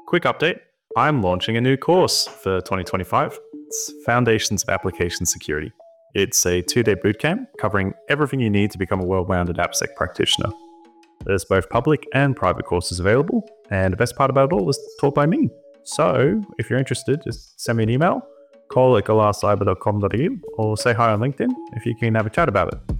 Quick update. I'm launching a new course for 2025. It's Foundations of Application Security. It's a 2-day bootcamp covering everything you need to become a well-rounded AppSec practitioner. There's both public and private courses available, and the best part about it all is taught by me. So, if you're interested, just send me an email, call@galascyber.com.au, or say hi on LinkedIn if you can have a chat about it.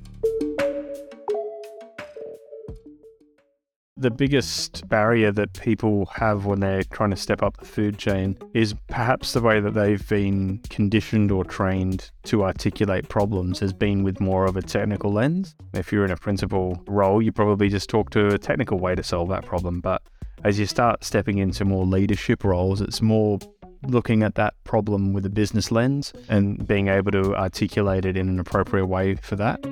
The biggest barrier that people have when they're trying to step up the food chain is perhaps the way that they've been conditioned or trained to articulate problems has been with more of a technical lens. If you're in a principal role, you probably just talk to a technical way to solve that problem. But as you start stepping into more leadership roles, it's more looking at that problem with a business lens and being able to articulate it in an appropriate way for that.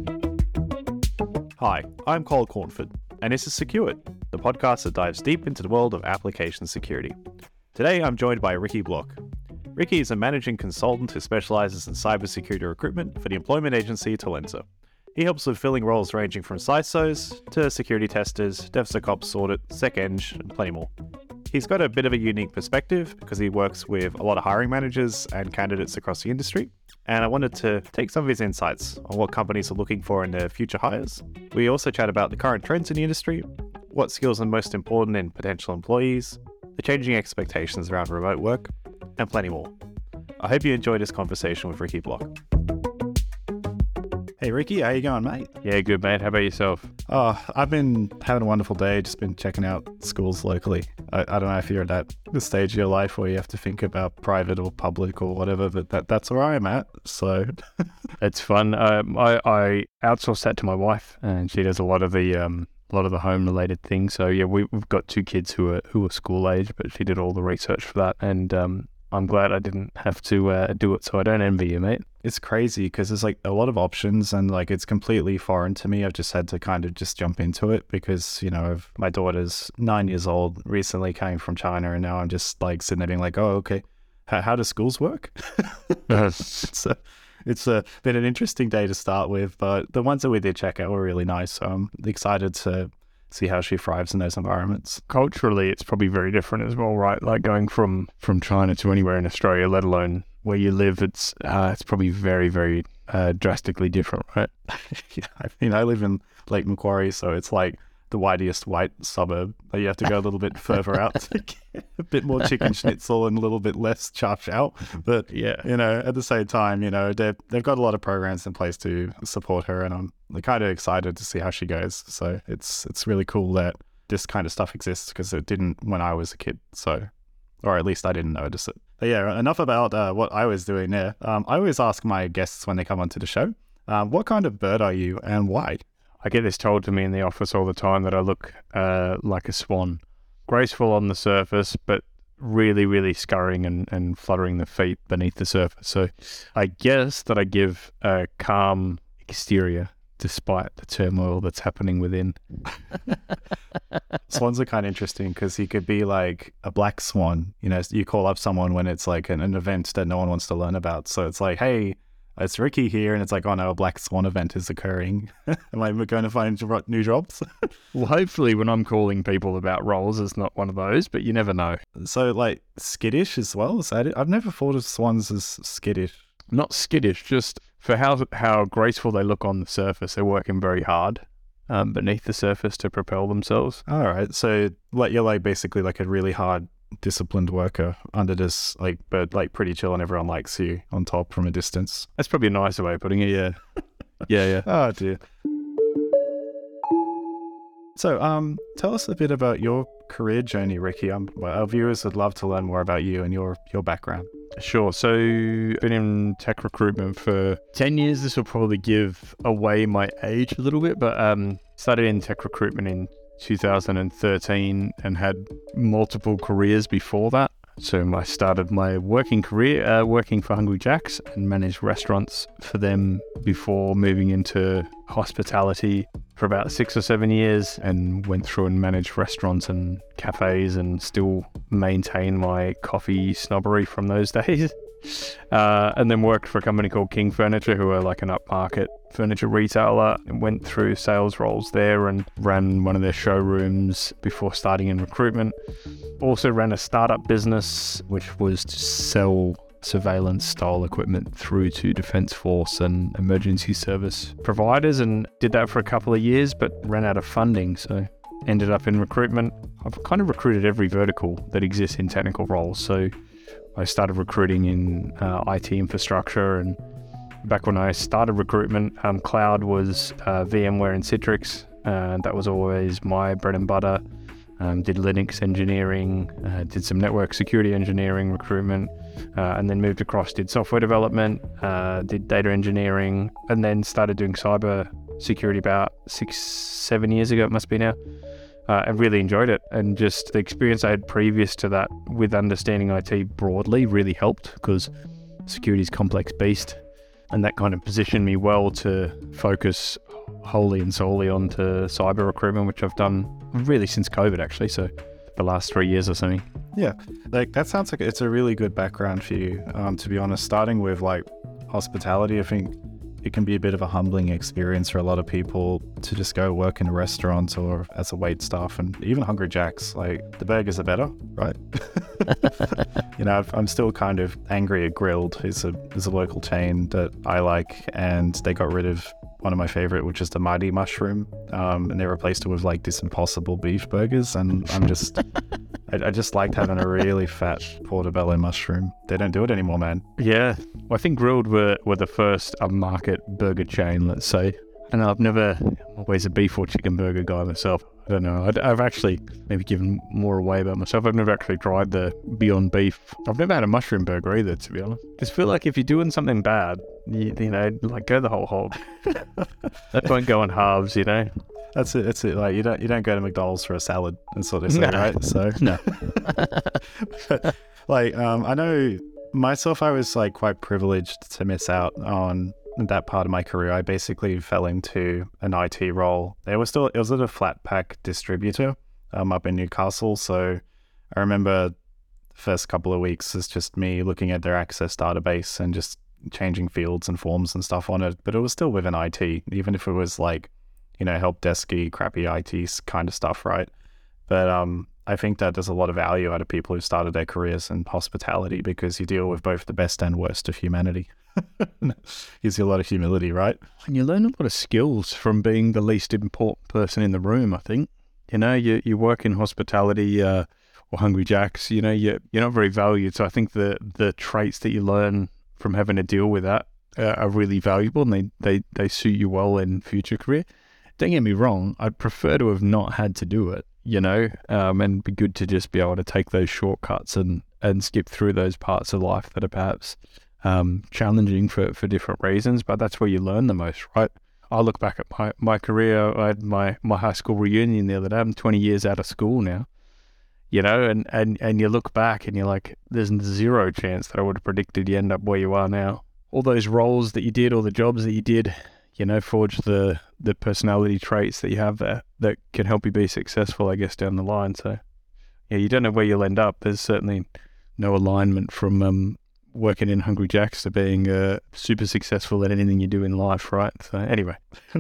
Hi, I'm Cole Cornford, and this is Secured, the podcast that dives deep into the world of application security. Today, I'm joined by Ricky Block. Ricky is a managing consultant who specializes in cybersecurity recruitment for the employment agency Talenza. He helps with filling roles ranging from CISOs to security testers, DevSecOps audit, SecEng, and plenty more. He's got a bit of a unique perspective because he works with a lot of hiring managers and candidates across the industry. And I wanted to take some of his insights on what companies are looking for in their future hires. We also chat about the current trends in the industry, what skills are most important in potential employees, the changing expectations around remote work, and plenty more. I hope you enjoyed this conversation with Ricky Block. Hey Ricky, how you going, mate? Yeah, good, mate. How about yourself? Oh, I've been having a wonderful day, just been checking out schools locally. I don't know if you're at the stage of your life where you have to think about private or public or whatever, but that's where I'm at, so. It's fun. I outsource that to my wife, and she does a lot of the home-related things. So yeah, we've got 2 kids who are school age, but she did all the research for that, and I'm glad I didn't have to do it, so I don't envy you, mate. It's crazy because there's like a lot of options and like it's completely foreign to me. I've just had to kind of just jump into it because, you know, my daughter's 9 years old, recently came from China, and now I'm just like sitting there being like, oh, okay, how do schools work? It's been an interesting day to start with, but the ones that we did check out were really nice. So I'm excited to see how she thrives in those environments. Culturally, it's probably very different as well, right? Like going from China to anywhere in Australia, let alone where you live, it's probably very, very drastically different, right? Yeah, I mean, I live in Lake Macquarie, so it's like the whitest white suburb. But you have to go a little bit further out to get a bit more chicken schnitzel and a little bit less chow chow. But yeah, you know, at the same time, you know, they've got a lot of programs in place to support her, and I'm kind of excited to see how she goes. So it's really cool that this kind of stuff exists because it didn't when I was a kid. So, or at least I didn't notice it. But yeah, enough about what I was doing there. I always ask my guests when they come onto the show, what kind of bird are you and why? I get this told to me in the office all the time that I look like a swan. Graceful on the surface, but really, really scurrying and fluttering the feet beneath the surface. So I guess that I give a calm exterior despite the turmoil that's happening within. Swans are kind of interesting because he could be like a black swan. You know, you call up someone when it's like an event that no one wants to learn about. So it's like, hey, it's Ricky here. And it's like, oh no, a black swan event is occurring. Am I going to find new jobs? Well, hopefully when I'm calling people about roles, it's not one of those, but you never know. So like skittish as well? Is that it? I've never thought of swans as skittish. Not skittish, just for how graceful they look on the surface. They're working very hard beneath the surface to propel themselves. All right. So like you're like basically like a really hard disciplined worker under this like but like pretty chill and everyone likes you on top from a distance. That's probably a nicer way of putting it. Yeah. Yeah. Oh dear. So tell us a bit about your career journey, Ricky. Our viewers would love to learn more about you and your background. Sure. So been in tech recruitment for 10 years. This will probably give away my age a little bit, but started in tech recruitment in 2013 and had multiple careers before that. So I started my working career working for Hungry Jack's and managed restaurants for them before moving into hospitality for about 6 or 7 years, and went through and managed restaurants and cafes and still maintain my coffee snobbery from those days. And then worked for a company called King Furniture, who are like an upmarket furniture retailer, and went through sales roles there and ran one of their showrooms before starting in recruitment. Also ran a startup business, which was to sell surveillance style equipment through to Defence Force and emergency service providers, and did that for a couple of years, but ran out of funding, so ended up in recruitment. I've kind of recruited every vertical that exists in technical roles. So I started recruiting in IT infrastructure, and back when I started recruitment, cloud was VMware and Citrix. That was always my bread and butter. Did Linux engineering, did some network security engineering recruitment, and then moved across, did software development, did data engineering, and then started doing cyber security about 6-7 years ago, it must be now. I really enjoyed it, and just the experience I had previous to that with understanding IT broadly really helped, because security is a complex beast, and that kind of positioned me well to focus wholly and solely onto cyber recruitment, which I've done really since COVID actually, so the last 3 years or something. Yeah, like that sounds like it's a really good background for you, to be honest. Starting with like hospitality, I think it can be a bit of a humbling experience for a lot of people to just go work in a restaurant or as a wait staff, and even Hungry Jack's, like the burgers are better, right? You know, I'm still kind of angry at Grilled. It's a local chain that I like, and they got rid of one of my favorite, which is the Mighty Mushroom, and they replaced it with like this Impossible beef burgers, and I'm just I just liked having a really fat portobello mushroom. They don't do it anymore, man. Yeah, well, I think Grilled were the first upmarket burger chain, let's say. And I'm always a beef or chicken burger guy myself. I don't know. I've actually maybe given more away about myself. I've never actually tried the Beyond Beef. I've never had a mushroom burger either, to be honest. I just feel like if you're doing something bad, you know, like go the whole hog. That won't go in halves, you know. That's it. It's it. Like you don't go to McDonald's for a salad. That's what they say, right? So no. Like I know myself, I was like quite privileged to miss out on that part of my career. I basically fell into an IT role. It was at a flat pack distributor up in Newcastle. So I remember the first couple of weeks is just me looking at their Access database and just changing fields and forms and stuff on it. But it was still within IT, even if it was like, you know, help desky, crappy IT kind of stuff, right? But I think that there's a lot of value out of people who started their careers in hospitality, because you deal with both the best and worst of humanity. Gives you a lot of humility, right? And you learn a lot of skills from being the least important person in the room, I think. You know, you work in hospitality or Hungry Jack's, you know, you're not very valued. So I think the traits that you learn from having to deal with that are really valuable, and they suit you well in future career. Don't get me wrong, I'd prefer to have not had to do it, you know, and be good to just be able to take those shortcuts and skip through those parts of life that are perhaps challenging for different reasons, but that's where you learn the most, right? I look back at my career. I had my high school reunion the other day. I'm 20 years out of school now, you know, and you look back and you're like, there's zero chance that I would have predicted you end up where you are now. All those roles that you did, all the jobs that you did, you know, forge the personality traits that you have there that can help you be successful, I guess, down the line. So, yeah, you don't know where you'll end up. There's certainly no alignment from working in Hungry Jack's to being super successful at anything you do in life, right? So, anyway.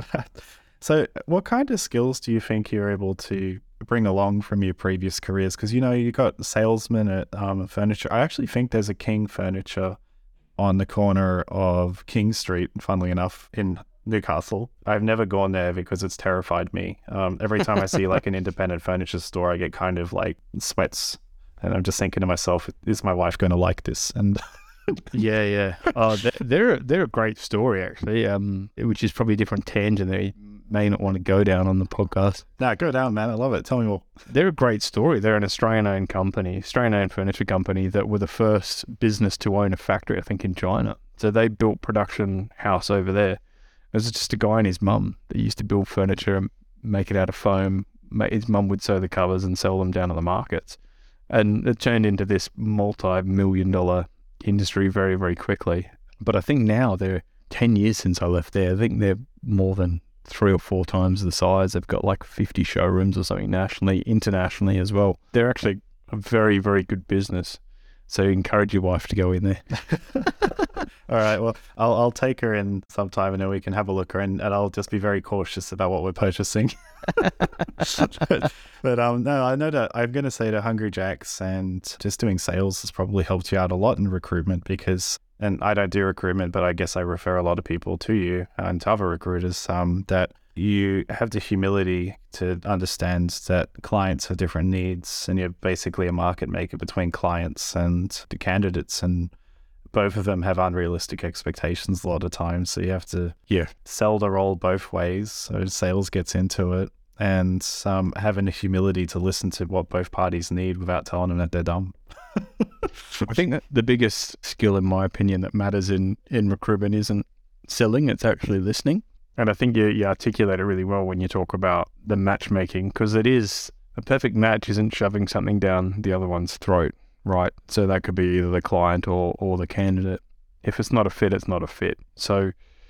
So, what kind of skills do you think you're able to bring along from your previous careers? Because, you know, you got salesman at furniture. I actually think there's a King Furniture on the corner of King Street, funnily enough, in Newcastle. I've never gone there because it's terrified me. Every time I see like an independent furniture store, I get kind of like sweats, and I'm just thinking to myself, is my wife going to like this? And yeah. Oh, they're a great story actually. Which is probably a different tangent that you may not want to go down on the podcast. Nah, go down, man. I love it. Tell me more. They're a great story. They're an Australian-owned furniture company that were the first business to own a factory, I think, in China. So they built production house over there. It was just a guy and his mum that used to build furniture and make it out of foam. His mum would sew the covers and sell them down to the markets. And it turned into this multi-million-dollar industry very, very quickly. But I think now they're 10 years since I left there. I think they're more than 3 or 4 times the size. They've got like 50 showrooms or something nationally, internationally as well. They're actually a very, very good business. So encourage your wife to go in there. All right. Well, I'll take her in sometime and then we can have a look and I'll just be very cautious about what we're purchasing. But no, I know that I'm going to say to Hungry Jacks and just doing sales has probably helped you out a lot in recruitment because, and I don't do recruitment, but I guess I refer a lot of people to you and to other recruiters, that you have the humility to understand that clients have different needs and you're basically a market maker between clients and the candidates, and both of them have unrealistic expectations a lot of times. So you have to sell the role both ways. So sales gets into it, and having the humility to listen to what both parties need without telling them that they're dumb. I think that the biggest skill, in my opinion, that matters in recruitment isn't selling, it's actually listening. And I think you articulate it really well when you talk about the matchmaking, because it is a perfect match isn't shoving something down the other one's throat, right? So that could be either the client or the candidate. If it's not a fit, it's not a fit. So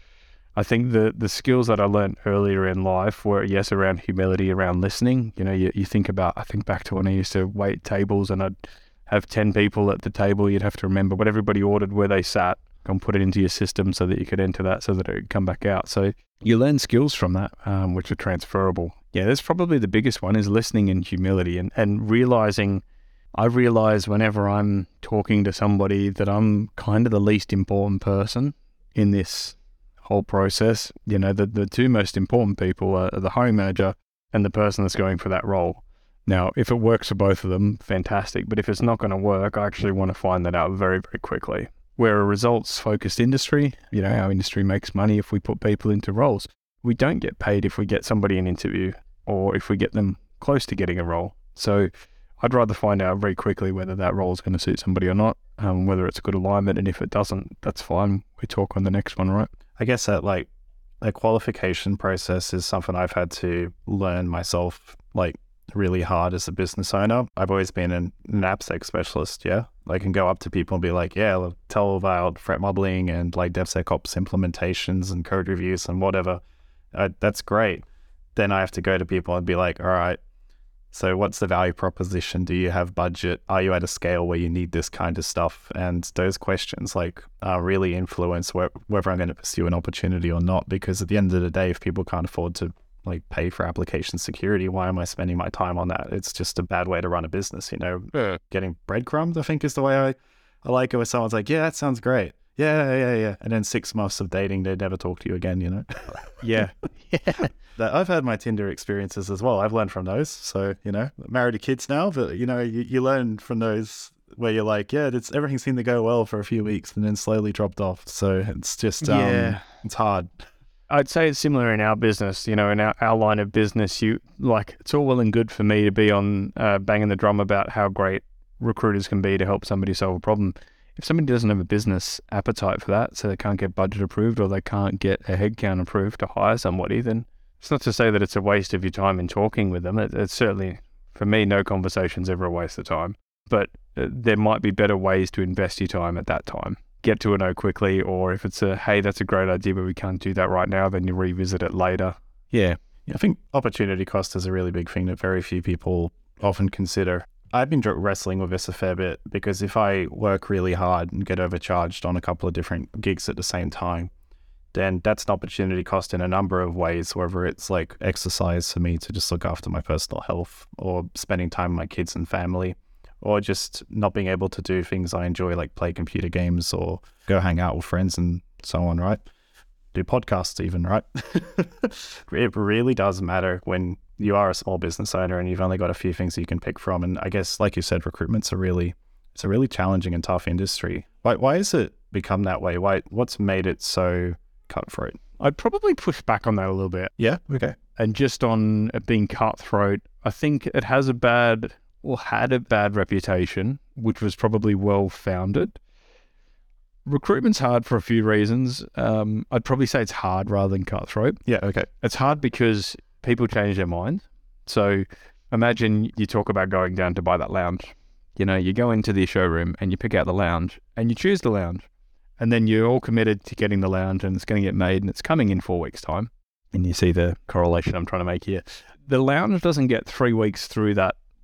I think the skills that I learned earlier in life were, yes, around humility, around listening. You know, you think I think back to when I used to wait tables and I'd have 10 people at the table. You'd have to remember what everybody ordered, where they sat, and put it into your system so that you could enter that so that it would come back out. So you learn skills from that, which are transferable. Yeah, that's probably the biggest one, is listening and humility and realizing. I realize whenever I'm talking to somebody that I'm kind of the least important person in this whole process. You know, the two most important people are the hiring manager and the person that's going for that role. Now, if it works for both of them, fantastic. But if it's not going to work, I actually want to find that out very, very quickly. We're a results-focused industry. You know, our industry makes money if we put people into roles. We don't get paid if we get somebody an interview or if we get them close to getting a role. So I'd rather find out very quickly whether that role is going to suit somebody or not, whether it's a good alignment. And if it doesn't, that's fine. We talk on the next one, right? I guess that like a qualification process is something I've had to learn myself, like really hard as a business owner. I've always been an AppSec specialist. Yeah. I can go up to people and be like, yeah, I'll tell about threat modeling and like DevSecOps implementations and code reviews and whatever. That's great. Then I have to go to people and be like, all right, so what's the value proposition? Do you have budget? Are you at a scale where you need this kind of stuff? And those questions like really influence whether I'm going to pursue an opportunity or not. Because at the end of the day, if people can't afford to like pay for application security, why am I spending my time on that? It's just a bad way to run a business, you know. Yeah. Getting breadcrumbs, I think, is the way I like it, where someone's like, yeah, that sounds great. Yeah. And then 6 months of dating, they never talk to you again, you know? Yeah. I've had my Tinder experiences as well. I've learned from those. So, you know, married to kids now, but, you know, you learn from those where you're like, yeah, everything seemed to go well for a few weeks and then slowly dropped off. So it's just, it's hard. I'd say it's similar in our business. You know, in our line of business, it's all well and good for me to be on banging the drum about how great recruiters can be to help somebody solve a problem. If somebody doesn't have a business appetite for that, so they can't get budget approved or they can't get a headcount approved to hire somebody, then it's not to say that it's a waste of your time in talking with them. It's certainly, for me, no conversation's ever a waste of time. But there might be better ways to invest your time at that time. Get to a no quickly, or if it's hey, that's a great idea, but we can't do that right now, then you revisit it later. Yeah. I think opportunity cost is a really big thing that very few people often consider. I've been wrestling with this a fair bit because if I work really hard and get overcharged on a couple of different gigs at the same time, then that's an opportunity cost in a number of ways, whether it's like exercise for me to just look after my personal health, or spending time with my kids and family, or just not being able to do things I enjoy, like play computer games or go hang out with friends and so on, right? Do podcasts even, right? It really does matter when you are a small business owner and you've only got a few things you can pick from. And I guess, like you said, recruitment's a really challenging and tough industry. Why has it become that way? What's made it so cutthroat? I'd probably push back on that a little bit. Yeah? Okay. And just on it being cutthroat, I think it has had a bad reputation, which was probably well-founded. Recruitment's hard for a few reasons. I'd probably say it's hard rather than cutthroat. Yeah, okay. It's hard because people change their mind. So imagine you talk about going down to buy that lounge. You know, you go into the showroom and you pick out the lounge and you choose the lounge. And then you're all committed to getting the lounge and it's going to get made and it's coming in 4 weeks' time. And you see the correlation I'm trying to make here. The lounge doesn't get 3 weeks through that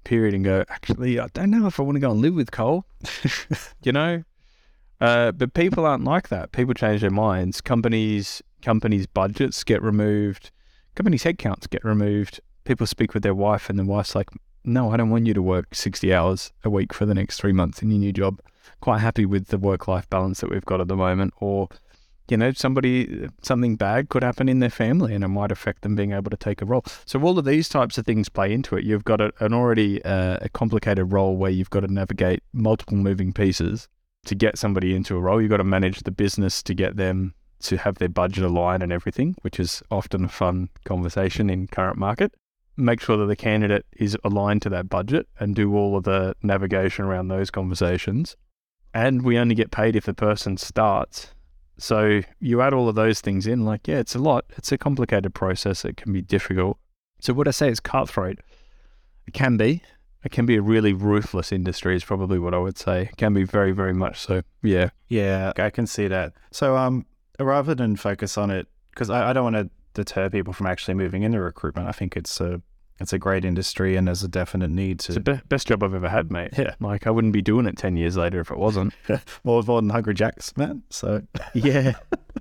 period and go, actually, I don't know if I want to go and live with Cole, you know? But people aren't like that. People change their minds. Companies' budgets get removed. Companies' headcounts get removed. People speak with their wife and the wife's like, no, I don't want you to work 60 hours a week for the next 3 months in your new job. Quite happy with the work-life balance that we've got at the moment. Or, you know, something bad could happen in their family and it might affect them being able to take a role. So all of these types of things play into it. You've got an already a complicated role where you've got to navigate multiple moving pieces to get somebody into a role. You've got to manage the business to get them to have their budget aligned and everything, which is often a fun conversation in current market. Make sure that the candidate is aligned to that budget and do all of the navigation around those conversations. And we only get paid if the person starts. So you add all of those things in, like, yeah, it's a lot. It's a complicated process. It can be difficult. So would I say it's cutthroat? It can be. It can be a really ruthless industry is probably what I would say. It can be very, very much so. Yeah. Yeah, I can see that. So rather than focus on it, because I don't want to deter people from actually moving into recruitment. I think it's a great industry and there's a definite need to... It's the best job I've ever had, mate. Yeah. Like, I wouldn't be doing it 10 years later if it wasn't. More than Hungry Jack's, man. So... Yeah.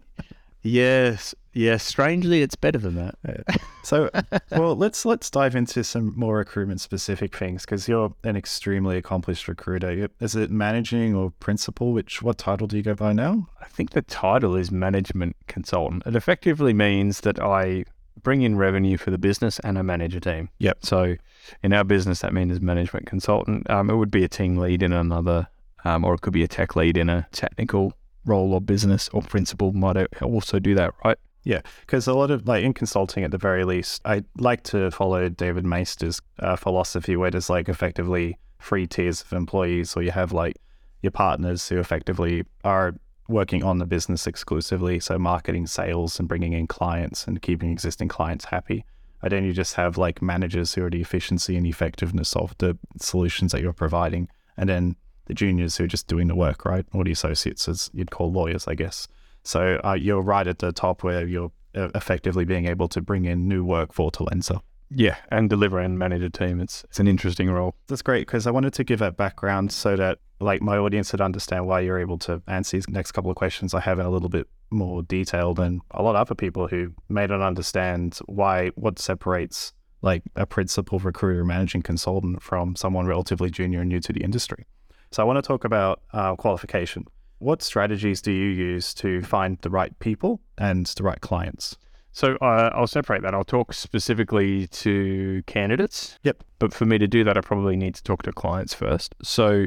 Yes. Yeah, strangely, it's better than that. Yeah. So, well, let's dive into some more recruitment-specific things because you're an extremely accomplished recruiter. Is it managing or principal? What title do you go by now? I think the title is management consultant. It effectively means that I bring in revenue for the business and I manage a team. Yep. So, in our business, that means management consultant. It would be a team lead in another, or it could be a tech lead in a technical role or business, or principal might also do that, right? Yeah, because a lot of, like, in consulting at the very least, I like to follow David Maister's philosophy where there's like effectively 3 tiers of employees, or you have like your partners who effectively are working on the business exclusively, so marketing, sales, and bringing in clients and keeping existing clients happy. And then you just have like managers who are the efficiency and effectiveness of the solutions that you're providing, and then the juniors who are just doing the work, right? Or the associates, as you'd call lawyers, I guess. So you're right at the top where you're effectively being able to bring in new work for Talenza. Yeah, and deliver and manage a team. It's an interesting role. That's great, because I wanted to give that background so that like my audience would understand why you're able to answer these next couple of questions I have in a little bit more detail than a lot of other people who may not understand what separates like a principal recruiter managing consultant from someone relatively junior and new to the industry. So I want to talk about qualification. What strategies do you use to find the right people and the right clients? So I'll separate that. I'll talk specifically to candidates. Yep. But for me to do that, I probably need to talk to clients first. So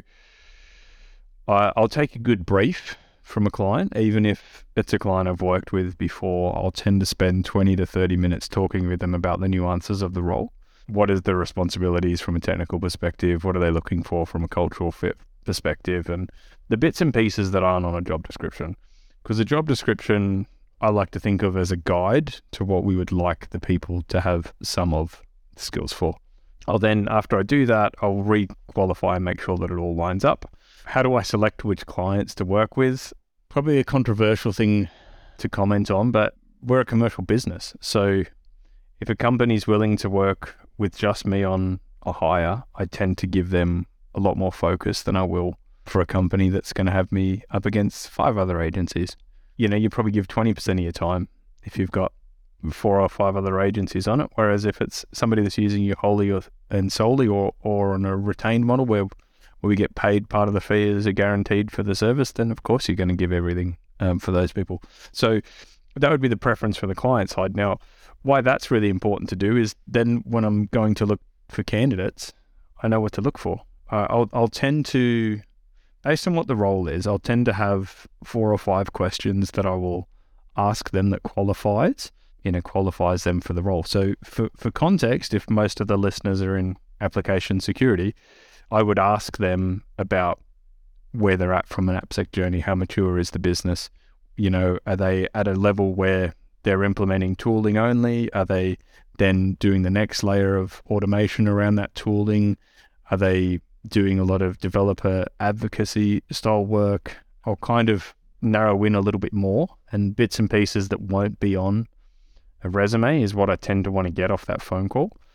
I'll take a good brief from a client, even if it's a client I've worked with before. I'll tend to spend 20 to 30 minutes talking with them about the nuances of the role. What is the responsibilities from a technical perspective? What are they looking for from a cultural fit perspective? And the bits and pieces that aren't on a job description. Because a job description, I like to think of as a guide to what we would like the people to have some of the skills for. I'll then, after I do that, I'll re-qualify and make sure that it all lines up. How do I select which clients to work with? Probably a controversial thing to comment on, but we're a commercial business. So if a company's willing to work with just me on a hire, I tend to give them a lot more focus than I will for a company that's going to have me up against 5 other agencies. You know, you probably give 20% of your time if you've got 4 or 5 other agencies on it. Whereas if it's somebody that's using you wholly and solely or on a retained model where we get paid part of the fee as a guaranteed for the service, then of course you're going to give everything for those people. So that would be the preference for the client side. Now, why that's really important to do is then when I'm going to look for candidates, I know what to look for. I'll tend to, based on what the role is, I'll tend to have 4 or 5 questions that I will ask them that qualifies them for the role. So for context, if most of the listeners are in application security, I would ask them about where they're at from an AppSec journey. How mature is the business? You know, are they at a level where they're implementing tooling only? Are they then doing the next layer of automation around that tooling? Are they doing a lot of developer advocacy style work? I'll kind of narrow in a little bit more, and bits and pieces that won't be on a resume is what I tend to want to get off that phone call.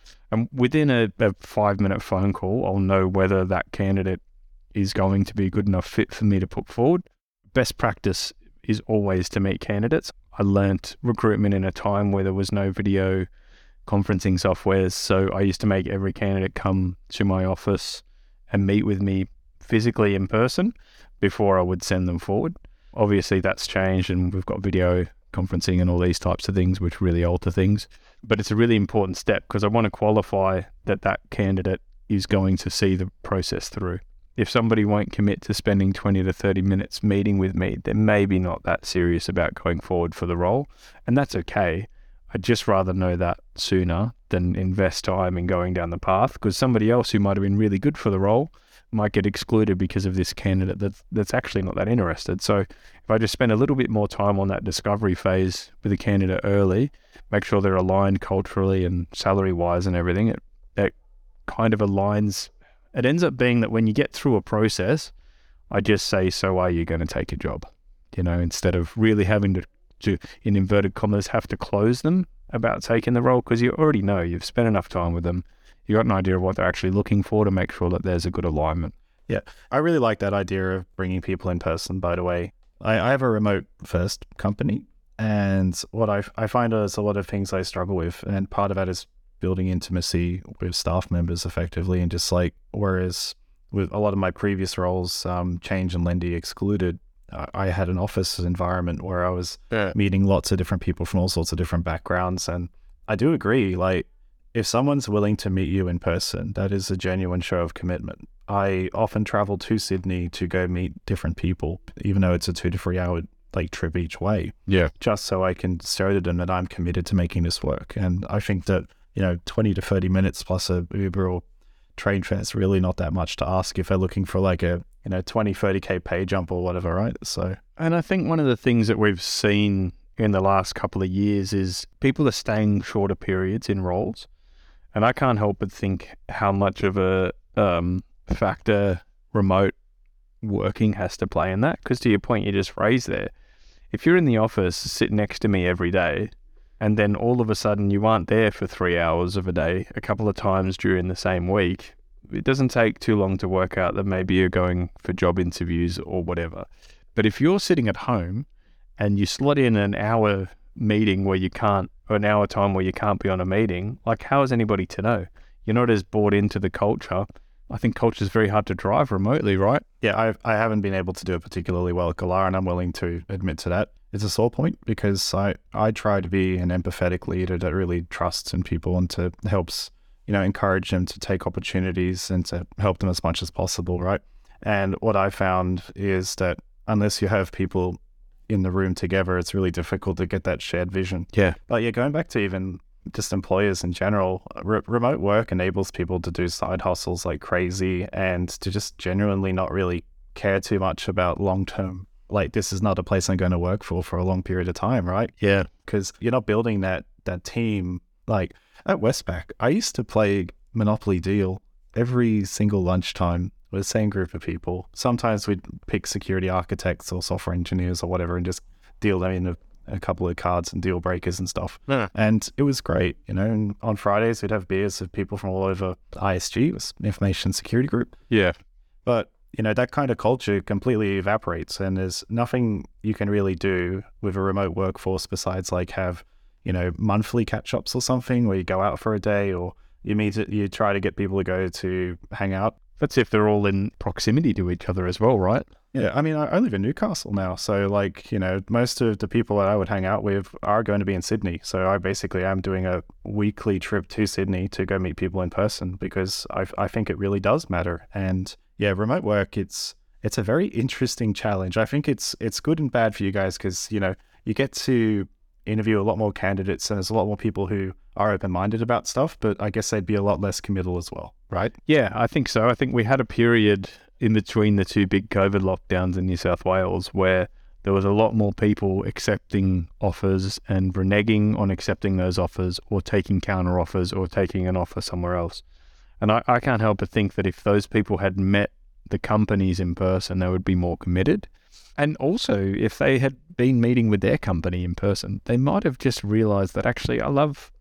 And within a 5-minute phone call, I'll know whether that candidate is going to be a good enough fit for me to put forward. Best practice is always to meet candidates. I learnt recruitment in a time where there was no video conferencing softwares, so I used to make every candidate come to my office and meet with me physically in person before I would send them forward. Obviously that's changed and we've got video conferencing and all these types of things which really alter things, but it's a really important step because I want to qualify that that candidate is going to see the process through. If somebody won't commit to spending 20 to 30 minutes meeting with me, they're maybe not that serious about going forward for the role, and that's okay. I'd just rather know that sooner than invest time in going down the path, because somebody else who might have been really good for the role might get excluded because of this candidate that's actually not that interested. So if I just spend a little bit more time on that discovery phase with a candidate early, make sure they're aligned culturally and salary-wise and everything, it kind of aligns. It ends up being that when you get through a process, I just say, so are you going to take a job? Instead of really having to, in inverted commas, have to close them about taking the role, because you already know, you've spent enough time with them. You got an idea of what they're actually looking for to make sure that there's a good alignment. Yeah, I really like that idea of bringing people in person, by the way. I have a remote first company, and what I find is a lot of things I struggle with, and part of that is building intimacy with staff members effectively, and just like, whereas with a lot of my previous roles, Change and Lendy excluded, I had an office environment where I was meeting lots of different people from all sorts of different backgrounds, and I do agree, like, if someone's willing to meet you in person, that is a genuine show of commitment. I often travel to Sydney to go meet different people, even though it's a 2 to 3 hour trip each way. Yeah. Just so I can show to them that I'm committed to making this work. And I think that, 20 to 30 minutes plus a Uber or train fare is really not that much to ask if they're looking for like a, 20, 30K pay jump or whatever, right? So. And I think one of the things that we've seen in the last couple of years is people are staying shorter periods in roles. And I can't help but think how much of a factor remote working has to play in that. Because to your point you just raised there, if you're in the office, sit next to me every day, and then all of a sudden you aren't there for 3 hours of a day, a couple of times during the same week, it doesn't take too long to work out that maybe you're going for job interviews or whatever. But if you're sitting at home and you slot in an hour meeting where you can't, or an hour time where you can't be on a meeting, like, how is anybody to know? You're not as bought into the culture. I think culture is very hard to drive remotely, right? Yeah, I haven't been able to do it particularly well at Galar, and I'm willing to admit to that. It's a sore point because I try to be an empathetic leader that really trusts in people and to helps, encourage them to take opportunities and to help them as much as possible, right? And what I found is that unless you have people in the room together, it's really difficult to get that shared vision. Yeah. But yeah, going back to even just employers in general, remote work enables people to do side hustles like crazy and to just genuinely not really care too much about long-term, like, this is not a place I'm going to work for a long period of time, right? Yeah. Because you're not building that team. Like at Westpac, I used to play Monopoly Deal every single lunchtime with the same group of people. Sometimes we'd pick security architects or software engineers or whatever and just deal them in a couple of cards and deal breakers and stuff. Yeah. And it was great, and on Fridays we'd have beers with people from all over ISG, it was Information Security Group. Yeah. But, that kind of culture completely evaporates, and there's nothing you can really do with a remote workforce besides like have, monthly catch-ups or something where you go out for a day or you try to get people to go to hang out. That's if they're all in proximity to each other as well, right? Yeah, I mean, I live in Newcastle now, so like, most of the people that I would hang out with are going to be in Sydney. So I basically am doing a weekly trip to Sydney to go meet people in person because I think it really does matter. And yeah, remote work, it's a very interesting challenge. I think it's good and bad for you guys because, you get to interview a lot more candidates and there's a lot more people who are open-minded about stuff, but I guess they'd be a lot less committal as well, right? Yeah, I think so. I think we had a period in between the 2 big COVID lockdowns in New South Wales where there was a lot more people accepting offers and reneging on accepting those offers or taking counter offers or taking an offer somewhere else. And I can't help but think that if those people had met the companies in person, they would be more committed. And also, if they had been meeting with their company in person, they might have just realized that actually I love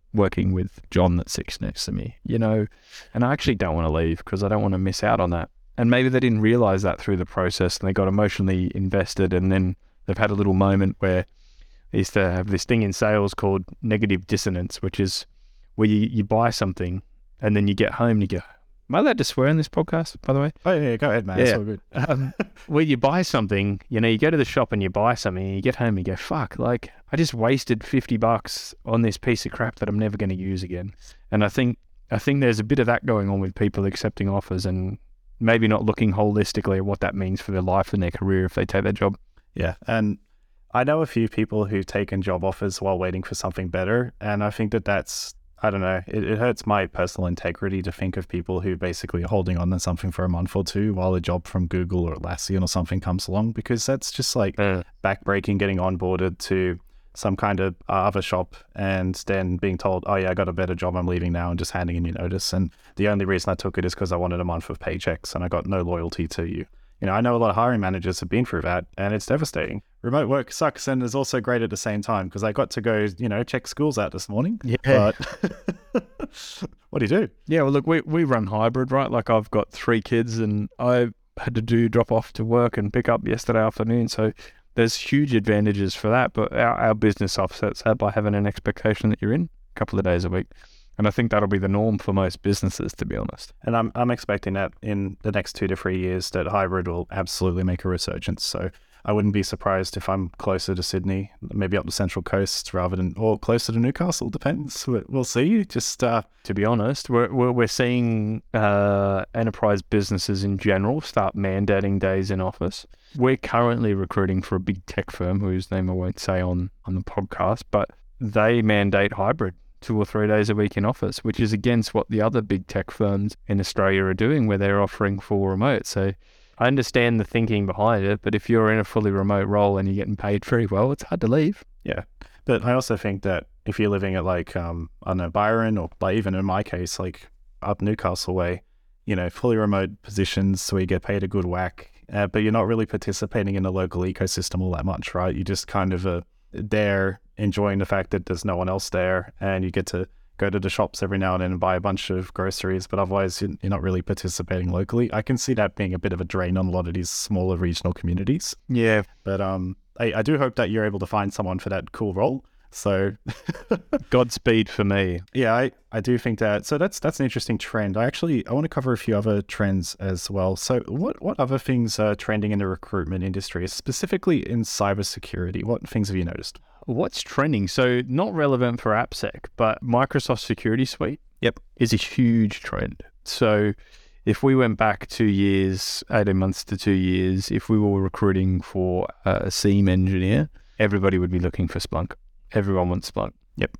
working with John that sits next to me, you know, and I actually don't want to leave because I don't want to miss out on that. And maybe they didn't realize that through the process and they got emotionally invested, and then they've had a little moment where they used to have this thing in sales called negative dissonance, which is where you buy something and then you get home and you go, am I allowed to swear in this podcast, by the way? Oh, yeah, go ahead, man. Yeah. It's all good. Where you buy something, you know, you go to the shop and you buy something and you get home and you go, fuck, like I just wasted $50 on this piece of crap that I'm never going to use again. And I think there's a bit of that going on with people accepting offers and maybe not looking holistically at what that means for their life and their career if they take that job. Yeah, and I know a few people who've taken job offers while waiting for something better, and I think that's, I don't know, it hurts my personal integrity to think of people who basically are holding on to something for a month or two while a job from Google or Atlassian or something comes along, because that's just like backbreaking, getting onboarded to some kind of other shop and then being told, oh yeah, I got a better job, I'm leaving now, and just handing in your notice. And the only reason I took it is because I wanted a month of paychecks and I got no loyalty to you. You know, I know a lot of hiring managers have been through that, and it's devastating. Remote work sucks, and is also great at the same time, because I got to go, you know, check schools out this morning. Yeah. But what do you do? Yeah, well, look, we run hybrid, right? Like I've got 3 kids and I had to drop off to work and pick up yesterday afternoon. So there's huge advantages for that. But our business offsets that by having an expectation that you're in a couple of days a week. And I think that'll be the norm for most businesses, to be honest. And I'm expecting that in the next 2 to 3 years that hybrid will absolutely make a resurgence. So I wouldn't be surprised if I'm closer to Sydney, maybe up the Central Coast rather than, or closer to Newcastle. Depends. We'll see. Just to be honest, we're seeing enterprise businesses in general start mandating days in office. We're currently recruiting for a big tech firm whose name I won't say on the podcast, but they mandate hybrid 2 or 3 days a week in office, which is against what the other big tech firms in Australia are doing, where they're offering full remote. So I understand the thinking behind it, but if you're in a fully remote role and you're getting paid very well, it's hard to leave. Yeah. But I also think that if you're living at like, I don't know, Byron, or like even in my case, like up Newcastle way, you know, fully remote positions where you get paid a good whack, but you're not really participating in the local ecosystem all that much, right? You just kind of there enjoying the fact that there's no one else there, and you get to go to the shops every now and then and buy a bunch of groceries, but otherwise you're not really participating locally. I can see that being a bit of a drain on a lot of these smaller regional communities. Yeah. But I do hope that you're able to find someone for that cool role. So Godspeed for me. Yeah, I do think that. So that's an interesting trend. I want to cover a few other trends as well. So what other things are trending in the recruitment industry, specifically in cybersecurity? What things have you noticed? What's trending? So not relevant for AppSec, but Microsoft Security Suite is a huge trend. So if we went back 2 years, 18 months to 2 years, if we were recruiting for a SIEM engineer, everybody would be looking for Splunk. Everyone wants Splunk.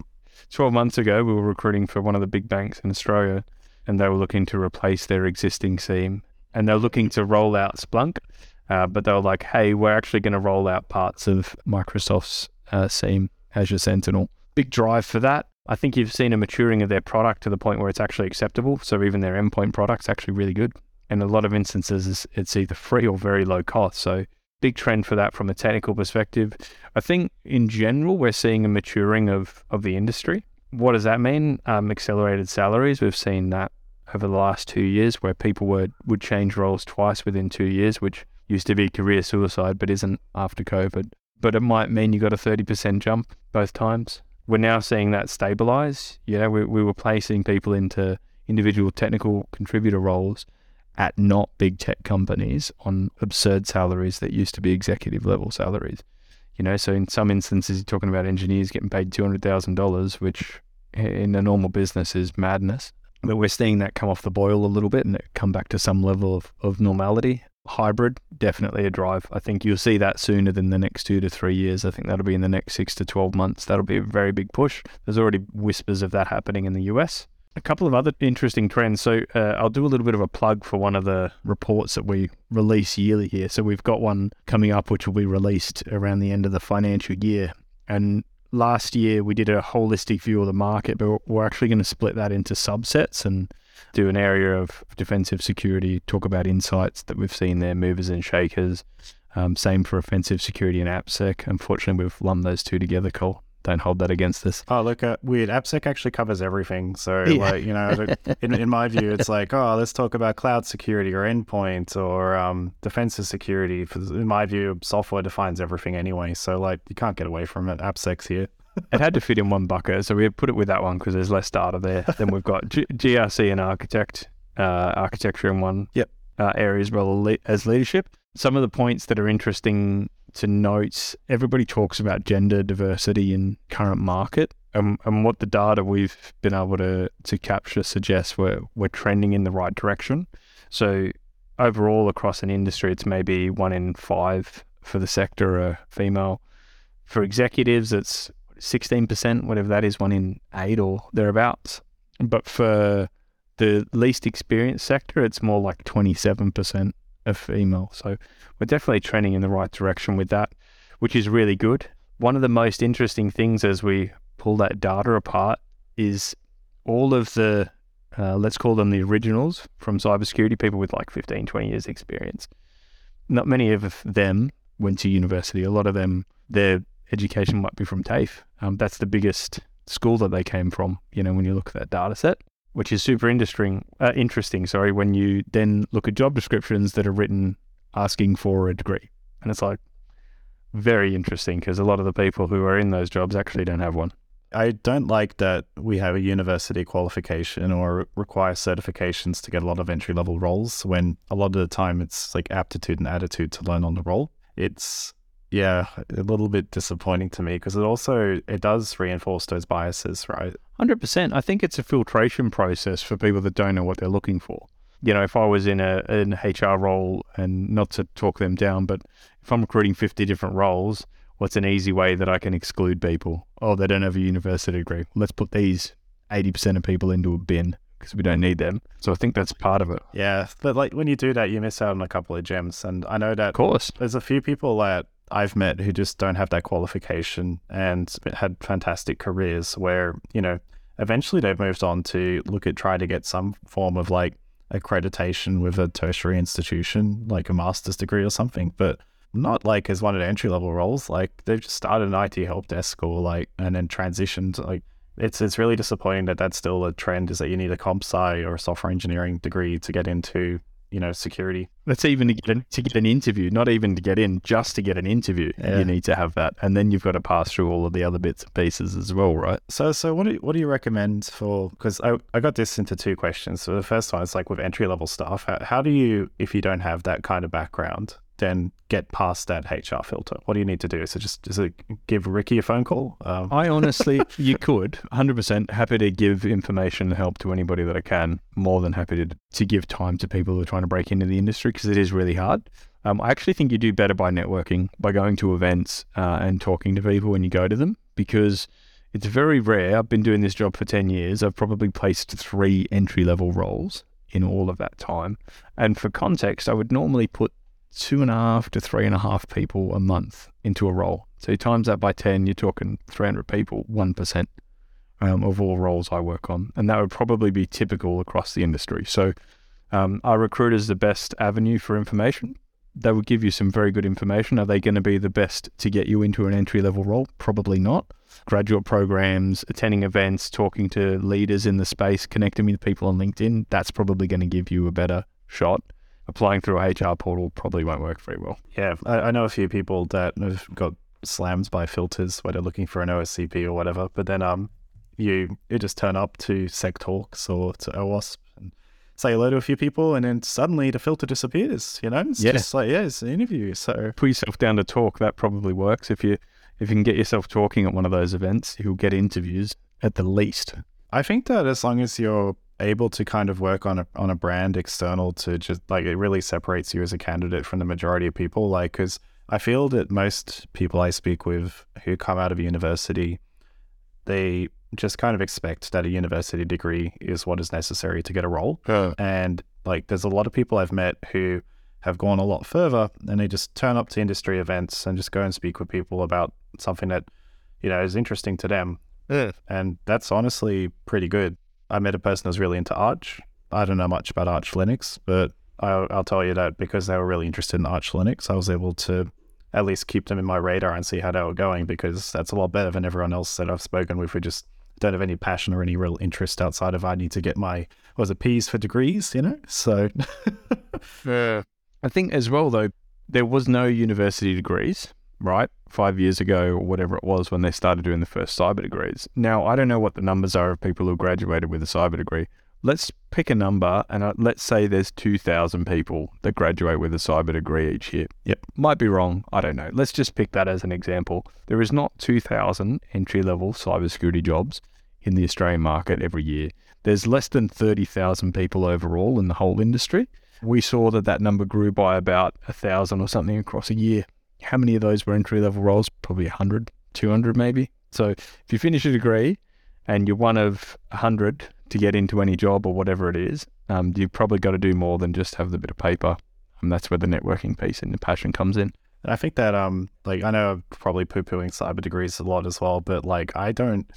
12 months ago, we were recruiting for one of the big banks in Australia, and they were looking to replace their existing SIEM, and they were looking to roll out Splunk, but they were like, hey, we're actually going to roll out parts of Microsoft's SIEM, Azure Sentinel. Big drive for that. I think you've seen a maturing of their product to the point where it's actually acceptable. So even their endpoint product's actually really good. In a lot of instances, it's either free or very low cost. So big trend for that from a technical perspective. I think in general, we're seeing a maturing of the industry. What does that mean? Accelerated salaries. We've seen that over the last 2 years where people would change roles twice within 2 years, which used to be career suicide, but isn't after COVID. But it might mean you got a 30% jump both times. We're now seeing that stabilize. You know, we were placing people into individual technical contributor roles at not big tech companies on absurd salaries that used to be executive level salaries. You know, so in some instances, you're talking about engineers getting paid $200,000, which in a normal business is madness. But we're seeing that come off the boil a little bit and it come back to some level of normality. Hybrid, definitely a drive. I think you'll see that sooner than the next 2 to 3 years. I think that'll be in the next 6 to 12 months. That'll be a very big push. There's already whispers of that happening in the US. A couple of other interesting trends. So I'll do a little bit of a plug for one of the reports that we release yearly here. So we've got one coming up which will be released around the end of the financial year. And last year we did a holistic view of the market, but we're actually going to split that into subsets and do an area of defensive security, talk about insights that we've seen there, movers and shakers. Same for offensive security and AppSec. Unfortunately, we've lumped those two together, Cole. Don't hold that against us. Oh, look, weird. AppSec actually covers everything. So, Yeah. like, you know, in my view, it's like, oh, let's talk about cloud security or endpoint or defensive security. In my view, software defines everything anyway. So, like, you can't get away from it. AppSec's here. It had to fit in one bucket, so we put it with that one because there's less data there. Then we've got GRC and architecture in one area as well as leadership. Some of the points that are interesting to note, everybody talks about gender diversity in current market, and what the data we've been able to capture suggests we're trending in the right direction. So overall across an industry, it's maybe 1 in 5 for the sector are female. For executives, it's 16%, whatever that is, 1 in 8 or thereabouts. But for the least experienced sector, it's more like 27% of female. So we're definitely trending in the right direction with that, which is really good. One of the most interesting things as we pull that data apart is all of the, let's call them the originals from cybersecurity, people with like 15, 20 years experience. Not many of them went to university. A lot of them, their education might be from TAFE. That's the biggest school that they came from, you know, when you look at that data set, which is super interesting, when you then look at job descriptions that are written asking for a degree. And it's like very interesting because a lot of the people who are in those jobs actually don't have one. I don't like that we have a university qualification or require certifications to get a lot of entry-level roles when a lot of the time it's like aptitude and attitude to learn on the role. It's, a little bit disappointing to me because it does reinforce those biases, right? 100%. I think it's a filtration process for people that don't know what they're looking for. You know, if I was in an HR role, and not to talk them down, but if I'm recruiting 50 different roles, what's an easy way that I can exclude people? Oh, they don't have a university degree. Let's put these 80% of people into a bin because we don't need them. So I think that's part of it. Yeah, but like when you do that, you miss out on a couple of gems. And I know that Of course. there's a few people that I've met who just don't have that qualification and had fantastic careers where, you know, eventually they've moved on to try to get some form of like accreditation with a tertiary institution, like a master's degree or something, but not like as one of the entry-level roles. Like they've just started an IT help desk or like, and then transitioned. Like it's really disappointing that that's still a trend, is that you need a comp sci or a software engineering degree to get into, you know, security. That's even to get an interview, not even to get in, just to get an interview. Yeah. You need to have that. And then you've got to pass through all of the other bits and pieces as well, right? So what do you recommend for, because I got this into 2 questions. So the first one is like with entry-level stuff, how do you, if you don't have that kind of background, then get past that HR filter? What do you need to do? So just give Ricky a phone call? I honestly, you could, 100% happy to give information and help to anybody that I can. More than happy to give time to people who are trying to break into the industry because it is really hard. I actually think you do better by networking, by going to events and talking to people when you go to them, because it's very rare. I've been doing this job for 10 years. I've probably placed 3 entry-level roles in all of that time. And for context, I would normally put 2.5 to 3.5 people a month into a role. So you times that by 10, you're talking 300 people, 1% of all roles I work on. And that would probably be typical across the industry. So our recruiters the best avenue for information. They would give you some very good information. Are they going to be the best to get you into an entry-level role? Probably not. Graduate programs, attending events, talking to leaders in the space, connecting with people on LinkedIn, that's probably going to give you a better shot. Applying through a HR portal probably won't work very well. Yeah, I know a few people that have got slammed by filters where they're looking for an OSCP or whatever, but then you just turn up to Sec Talks or to OWASP and say hello to a few people, and then suddenly the filter disappears, you know? It's just like, it's an interview, so... Put yourself down to talk, that probably works. If you can get yourself talking at one of those events, you'll get interviews at the least. I think that as long as you're able to kind of work on a brand external to just like, it really separates you as a candidate from the majority of people. Like, because I feel that most people I speak with who come out of university, they just kind of expect that a university degree is what is necessary to get a role. And like, there's a lot of people I've met who have gone a lot further, and they just turn up to industry events and just go and speak with people about something that, you know, is interesting to them. And that's honestly pretty good. I met a person who was really into Arch. I don't know much about Arch Linux, but I'll tell you that because they were really interested in Arch Linux, I was able to at least keep them in my radar and see how they were going, because that's a lot better than everyone else that I've spoken with who just don't have any passion or any real interest outside of I need to get my, P's for degrees, So I think as well, though, there was no university degrees, right? 5 years ago or whatever it was when they started doing the first cyber degrees. Now, I don't know what the numbers are of people who graduated with a cyber degree. Let's pick a number and let's say there's 2,000 people that graduate with a cyber degree each year. Yep. Might be wrong. I don't know. Let's just pick that as an example. There is not 2,000 entry-level cybersecurity jobs in the Australian market every year. There's less than 30,000 people overall in the whole industry. We saw that number grew by about 1,000 or something across a year. How many of those were entry-level roles? Probably 100, 200 maybe. So if you finish a degree and you're one of 100 to get into any job or whatever it is, you've probably got to do more than just have the bit of paper. And that's where the networking piece and the passion comes in. And I think that, I know I'm probably poo-pooing cyber degrees a lot as well, but I don't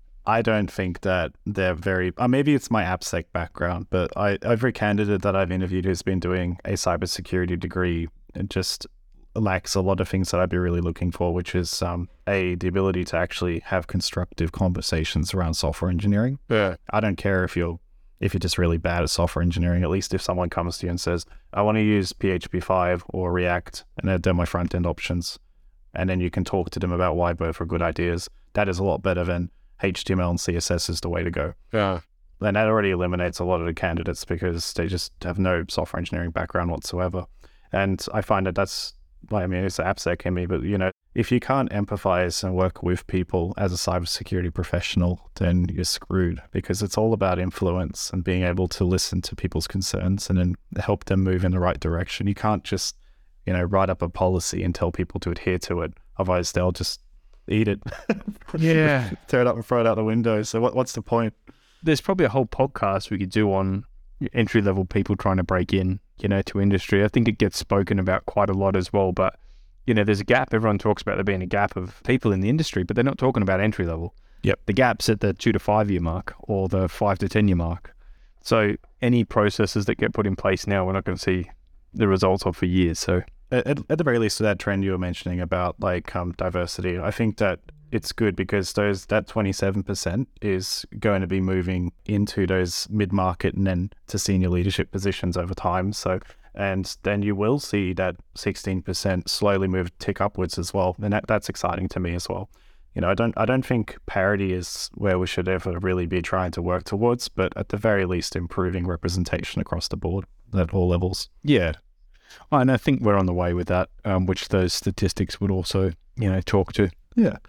think that they're very, maybe it's my AppSec background, but every candidate that I've interviewed who's been doing a cybersecurity degree, it just lacks a lot of things that I'd be really looking for, which is the ability to actually have constructive conversations around software engineering. Yeah. I don't care if you're just really bad at software engineering. At least if someone comes to you and says, I want to use PHP 5 or React, and they're my front end options, and then you can talk to them about why both are good ideas, that is a lot better than HTML and CSS is the way to go. Yeah. And that already eliminates a lot of the candidates because they just have no software engineering background whatsoever. And I find that that's, it's AppSec in me, but if you can't empathize and work with people as a cybersecurity professional, then you're screwed, because it's all about influence and being able to listen to people's concerns and then help them move in the right direction. You can't just, write up a policy and tell people to adhere to it. Otherwise, they'll just eat it. Yeah. Tear it up and throw it out the window. So what's the point? There's probably a whole podcast we could do on entry-level people trying to break in, to industry. I think it gets spoken about quite a lot as well, but, there's a gap. Everyone talks about there being a gap of people in the industry, but they're not talking about entry-level. Yep. The gap's at the 2 to 5 year mark or the 5 to 10 year mark. So any processes that get put in place now, we're not going to see the results of for years. So at the very least, that trend you were mentioning about diversity, I think that it's good because that 27% is going to be moving into those mid-market and then to senior leadership positions over time. So, and then you will see that 16% slowly tick upwards as well. And that's exciting to me as well. I don't think parity is where we should ever really be trying to work towards, but at the very least, improving representation across the board at all levels. Yeah. And I think we're on the way with that, which those statistics would also, talk to. Yeah.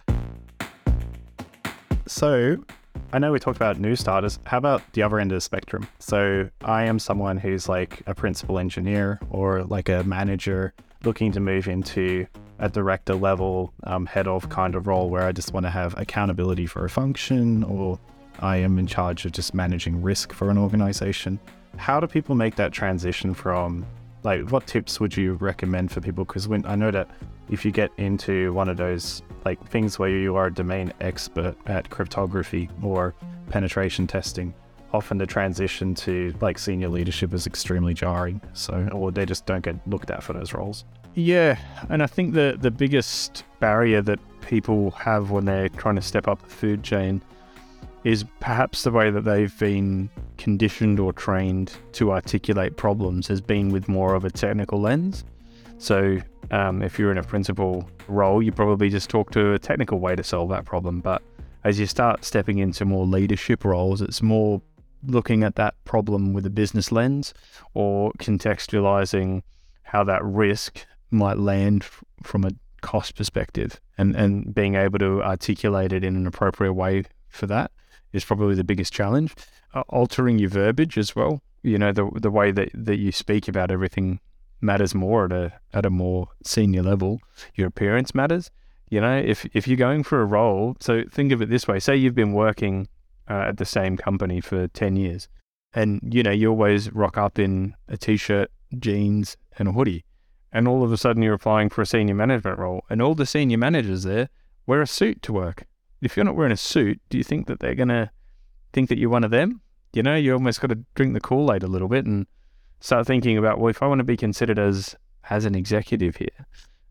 So I know we talked about new starters. How about the other end of the spectrum? So I am someone who's like a principal engineer or like a manager looking to move into a director level, head of kind of role where I just want to have accountability for a function, or I am in charge of just managing risk for an organization. How do people make that transition from, what tips would you recommend for people? Because I know that if you get into one of those things where you are a domain expert at cryptography or penetration testing, often the transition to senior leadership is extremely jarring. Or they just don't get looked at for those roles. Yeah, and I think the biggest barrier that people have when they're trying to step up the food chain is perhaps the way that they've been conditioned or trained to articulate problems has been with more of a technical lens. So if you're in a principal role, you probably just talk to a technical way to solve that problem. But as you start stepping into more leadership roles, it's more looking at that problem with a business lens or contextualizing how that risk might land from a cost perspective, and being able to articulate it in an appropriate way for that is probably the biggest challenge. Altering your verbiage as well. The way that you speak about everything matters more at a more senior level. Your appearance matters. If you're going for a role, so think of it this way. Say you've been working at the same company for 10 years and, you always rock up in a t-shirt, jeans and a hoodie. And all of a sudden you're applying for a senior management role and all the senior managers there wear a suit to work. If you're not wearing a suit, do you think that they're going to think that you're one of them? You almost got to drink the Kool-Aid a little bit and start thinking about, well, if I want to be considered as an executive here,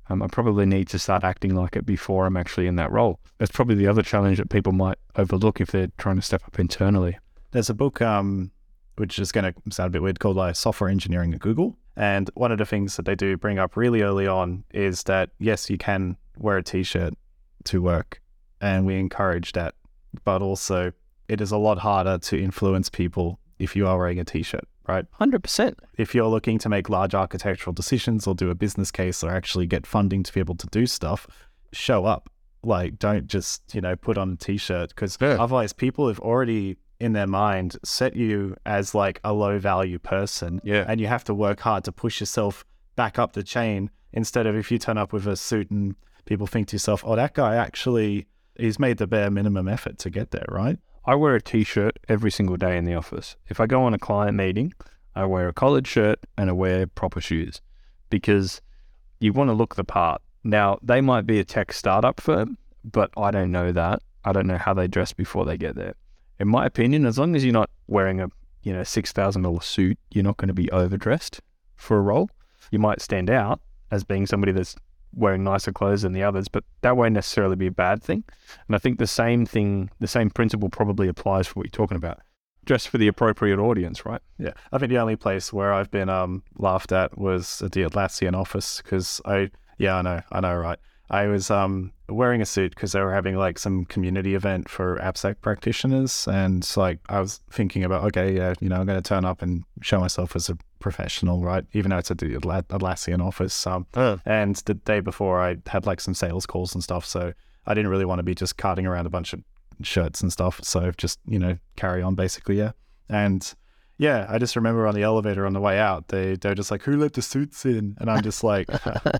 I probably need to start acting like it before I'm actually in that role. That's probably the other challenge that people might overlook if they're trying to step up internally. There's a book, which is going to sound a bit weird, called Software Engineering at Google. And one of the things that they do bring up really early on is that, yes, you can wear a t-shirt to work, and we encourage that. But also, it is a lot harder to influence people if you are wearing a t-shirt, right? 100%. If you're looking to make large architectural decisions or do a business case or actually get funding to be able to do stuff, show up. Like, don't just, put on a t-shirt, because otherwise people have already in their mind set you as like a low value person. Yeah. And you have to work hard to push yourself back up the chain, instead of if you turn up with a suit and people think to yourself, oh, that guy actually, he's made the bare minimum effort to get there, right? I wear a t-shirt every single day in the office. If I go on a client meeting, I wear a collared shirt and I wear proper shoes, because you want to look the part. Now, they might be a tech startup firm, but I don't know that. I don't know how they dress before they get there. In my opinion, as long as you're not wearing a $6,000 suit, you're not going to be overdressed for a role. You might stand out as being somebody that's wearing nicer clothes than the others, but that won't necessarily be a bad thing. And I think the same principle probably applies for what you're talking about. Dress for the appropriate audience, right? Yeah. I think the only place where I've been laughed at was at the Atlassian office, because I know, right? I was wearing a suit because they were having like some community event for AppSec practitioners, and like I was thinking about, okay, yeah, I'm going to turn up and show myself as a professional, right? Even though it's at the Atlassian office. And the day before I had like some sales calls and stuff, so I didn't really want to be just carting around a bunch of shirts and stuff. So just, carry on basically, yeah. And yeah, I just remember on the elevator on the way out, they're just like, who let the suits in? And I'm just like,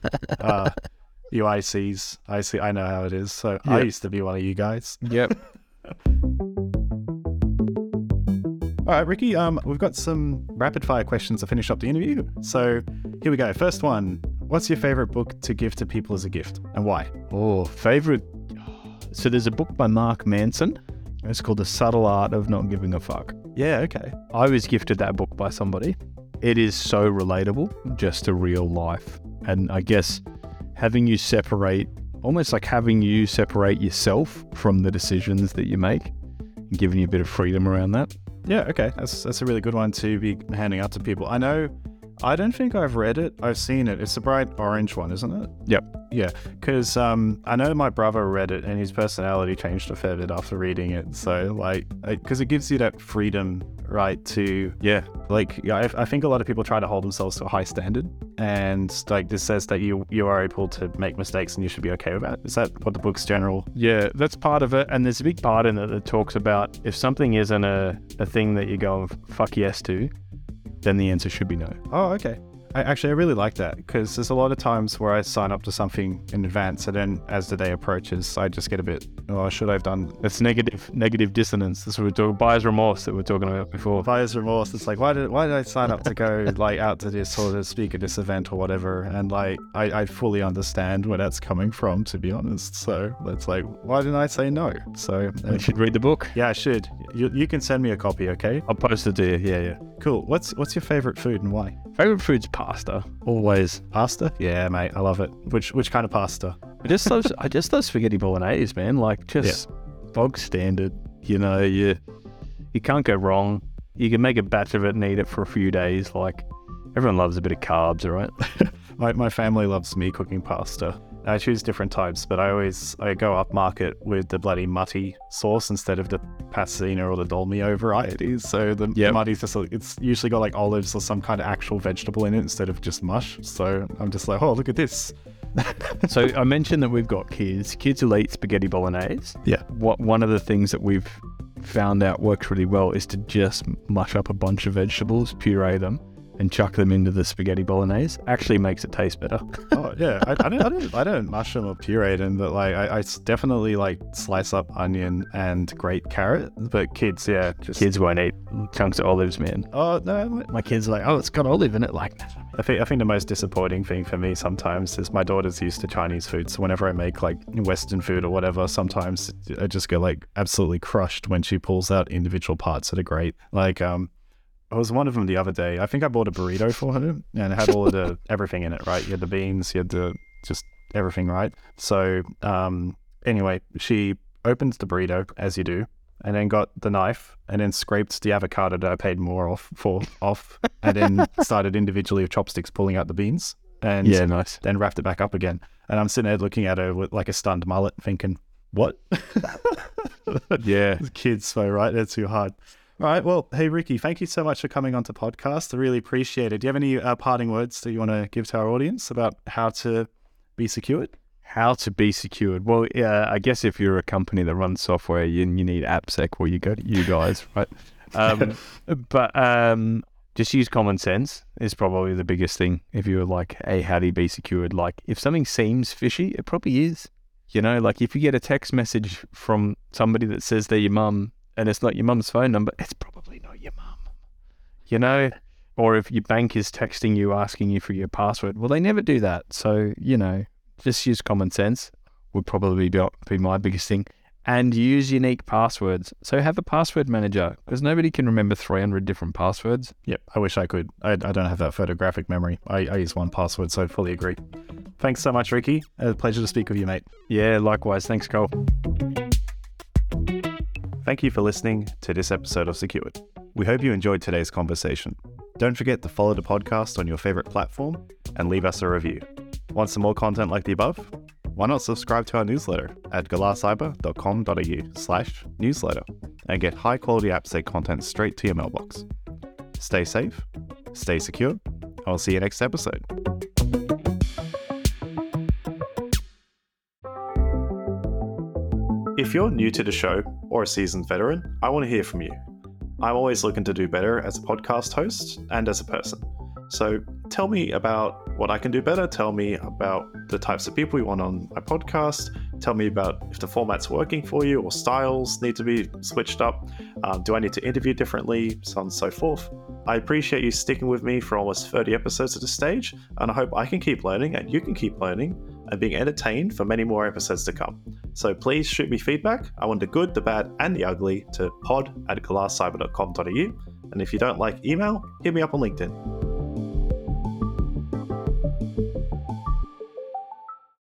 you ICs, I know how it is. So yep. I used to be one of you guys. Yep. All right, Ricky, we've got some rapid fire questions to finish up the interview. So here we go. First one, what's your favorite book to give to people as a gift, and why? Oh, favorite. So there's a book by Mark Manson. It's called The Subtle Art of Not Giving a Fuck. Yeah, okay. I was gifted that book by somebody. It is so relatable just to real life. And I guess having you separate yourself from the decisions that you make, and giving you a bit of freedom around that. Yeah, okay. That's a really good one to be handing out to people. I don't think I've read it. I've seen it. It's a bright orange one, isn't it? Yep. Yeah, because I know my brother read it and his personality changed a fair bit after reading it. So because it gives you that freedom, right, to... Yeah. I think a lot of people try to hold themselves to a high standard, and this says that you are able to make mistakes and you should be okay with that. Is that what the book's general? Yeah, that's part of it. And there's a big part in it that talks about if something isn't a thing that you go fuck yes to, then the answer should be no. Oh, okay. I really like that, because there's a lot of times where I sign up to something in advance, and then as the day approaches, I just get a bit, should I have done? It's negative dissonance. That's what we're talking, buyer's remorse that we're talking about before. Buyer's remorse. It's like, why did I sign up to go out to this or to speak at this event or whatever? And I fully understand where that's coming from, to be honest. So that's like, why didn't I say no? So you should read the book. Yeah, I should. You can send me a copy, okay? I'll post it to you. Yeah. Cool. What's your favorite food and why? Favorite food's pasta. Always. Pasta? Yeah, mate. I love it. Which kind of pasta? I just love spaghetti bolognese, man. Bog standard. You can't go wrong. You can make a batch of it and eat it for a few days. Everyone loves a bit of carbs, right? My family loves me cooking pasta. I choose different types, but I go up market with the bloody mutti sauce instead of the passina or the dolmio varieties. So the mutti's it's usually got olives or some kind of actual vegetable in it instead of just mush. So I'm just like, oh, look at this. So I mentioned that we've got kids. Kids will eat spaghetti bolognese. Yeah. One of the things that we've found out works really well is to just mush up a bunch of vegetables, puree them, and chuck them into the spaghetti bolognese. Actually makes it taste better. Oh yeah, I don't mush them or puree them, but I definitely slice up onion and grate carrot. But kids, yeah, kids won't eat chunks of olives, man. Oh no, my kids are like, oh, it's got olive in it. I think the most disappointing thing for me sometimes is my daughter's used to Chinese food, so whenever I make Western food or whatever, sometimes I just go absolutely crushed when she pulls out individual parts that are great. I was one of them the other day. I think I bought a burrito for her, and it had all of the everything in it, right? You had the beans, you had the just everything right. So anyway, she opens the burrito, as you do, and then got the knife and then scraped the avocado that I paid more off and then started individually with chopsticks pulling out the beans and nice. Then wrapped it back up again. And I'm sitting there looking at her with like a stunned mullet thinking, what? Yeah. Kids, so right, they're too hard. All right, well, hey, Ricky, thank you so much for coming on to podcast. I really appreciate it. Do you have any parting words that you want to give to our audience about how to be secured? How to be secured? Well, yeah, I guess if you're a company that runs software, you need AppSec, or you go to you guys, right? But just use common sense is probably the biggest thing. If you're like, hey, how do you be secured? Like, if something seems fishy, it probably is. You know, like if you get a text message from somebody that says they're your mum and it's not your mum's phone number, it's probably not your mum. You know? Or if your bank is texting you, asking you for your password, well, they never do that. So, you know, just use common sense would probably be my biggest thing. And use unique passwords. So have a password manager, because nobody can remember 300 different passwords. Yep, I wish I could. I don't have that photographic memory. I use one password, so I fully agree. Thanks so much, Ricky. A pleasure to speak with you, mate. Yeah, likewise. Thanks, Cole. Thank you for listening to this episode of Secured. We hope you enjoyed today's conversation. Don't forget to follow the podcast on your favorite platform and leave us a review. Want some more content like the above? Why not subscribe to our newsletter at galarcyber.com.au/newsletter and get high-quality AppSec content straight to your mailbox. Stay safe, stay secure, and I'll see you next episode. If you're new to the show or a seasoned veteran, I want to hear from you. I'm always looking to do better as a podcast host and as a person. So tell me about what I can do better. Tell me about the types of people you want on my podcast. Tell me about if the format's working for you or styles need to be switched up. Do I need to interview differently? So on and so forth. I appreciate you sticking with me for almost 30 episodes at this stage, and I hope I can keep learning and you can keep learning and being entertained for many more episodes to come. So please shoot me feedback. I want the good, the bad, and the ugly to pod@galarcyber.com.au. And if you don't like email, hit me up on LinkedIn.